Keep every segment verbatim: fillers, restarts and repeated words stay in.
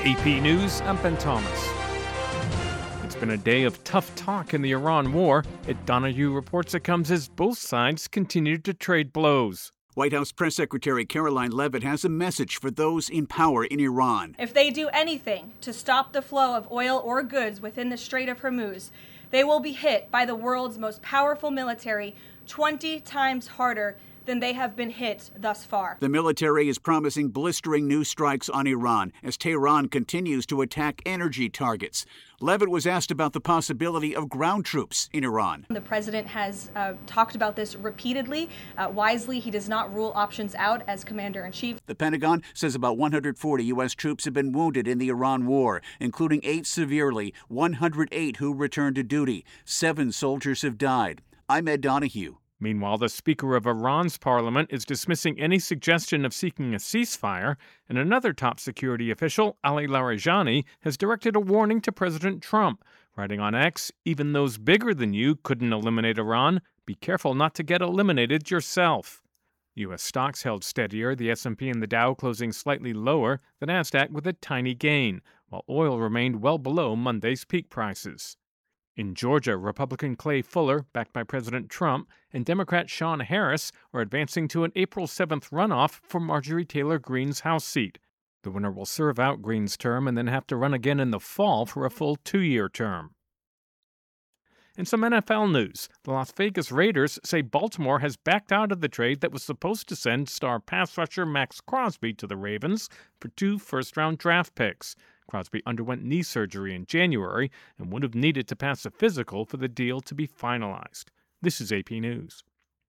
A P News, I'm Ben Thomas. It's been a day of tough talk in the Iran war. Ed Donahue reports it comes as both sides continue to trade blows. White House Press Secretary Caroline Leavitt has a message for those in power in Iran. If they do anything to stop the flow of oil or goods within the Strait of Hormuz, they will be hit by the world's most powerful military twenty times harder than they have been hit thus far. The military is promising blistering new strikes on Iran as Tehran continues to attack energy targets. Leavitt was asked about the possibility of ground troops in Iran. The president has uh, talked about this repeatedly. Uh, wisely, he does not rule options out as commander-in-chief. The Pentagon says about one hundred forty U S troops have been wounded in the Iran war, including eight severely, one hundred eight who returned to duty. Seven soldiers have died. I'm Ed Donahue. Meanwhile, the Speaker of Iran's parliament is dismissing any suggestion of seeking a ceasefire, and another top security official, Ali Larijani, has directed a warning to President Trump, writing on X, "Even those bigger than you couldn't eliminate Iran. Be careful not to get eliminated yourself." U S stocks held steadier, the S and P and the Dow closing slightly lower, the Nasdaq with a tiny gain, while oil remained well below Monday's peak prices. In Georgia, Republican Clay Fuller, backed by President Trump, and Democrat Sean Harris are advancing to an April seventh runoff for Marjorie Taylor Greene's House seat. The winner will serve out Greene's term and then have to run again in the fall for a full two-year term. In some N F L news, the Las Vegas Raiders say Baltimore has backed out of the trade that was supposed to send star pass rusher Max Crosby to the Ravens for two first-round draft picks. Crosby underwent knee surgery in January and would have needed to pass a physical for the deal to be finalized. This is A P News.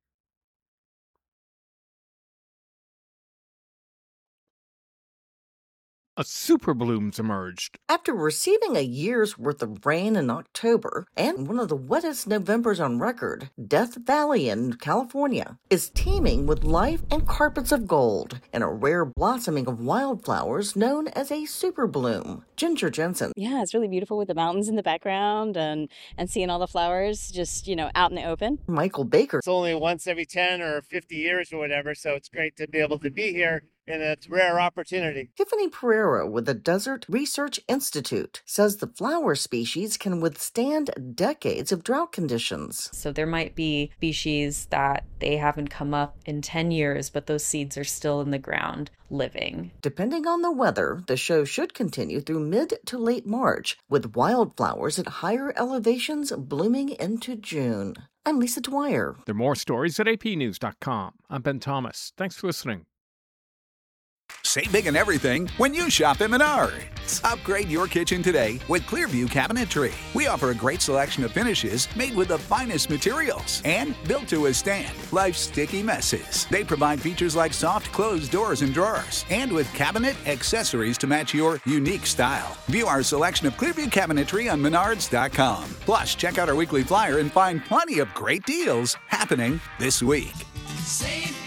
A superbloom's emerged. After receiving a year's worth of rain in October and one of the wettest Novembers on record, Death Valley in California is teeming with life and carpets of gold and a rare blossoming of wildflowers known as a superbloom. Ginger Jensen. Yeah, it's really beautiful with the mountains in the background and, and seeing all the flowers just, you know, out in the open. Michael Baker. It's only once every ten or fifty years or whatever, so it's great to be able to be here. And it's a rare opportunity. Tiffany Pereira with the Desert Research Institute says the flower species can withstand decades of drought conditions. So there might be species that they haven't come up in ten years, but those seeds are still in the ground living. Depending on the weather, the show should continue through mid to late March, with wildflowers at higher elevations blooming into June. I'm Lisa Dwyer. There are more stories at A P news dot com. I'm Ben Thomas. Thanks for listening. Save big on everything when you shop at Menards. Upgrade your kitchen today with Clearview Cabinetry. We offer a great selection of finishes made with the finest materials and built to withstand life's sticky messes. They provide features like soft closed doors and drawers, and with cabinet accessories to match your unique style. View our selection of Clearview Cabinetry on Menards dot com. Plus, check out our weekly flyer and find plenty of great deals happening this week. Save